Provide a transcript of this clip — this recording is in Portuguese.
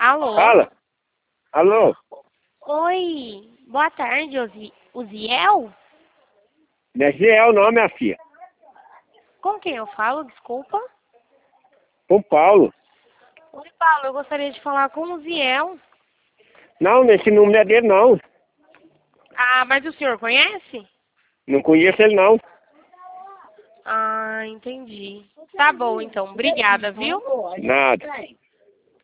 Alô? Fala. Alô? Oi, boa tarde, Uziel? Não é Giel não, minha filha. Com quem eu falo, desculpa? Com Paulo. Oi, Paulo, eu gostaria de falar com o Uziel. Não, esse número é dele não. Ah, mas o senhor conhece? Não conheço ele não. Ah, entendi. Tá bom, então. Obrigada, viu? Nada.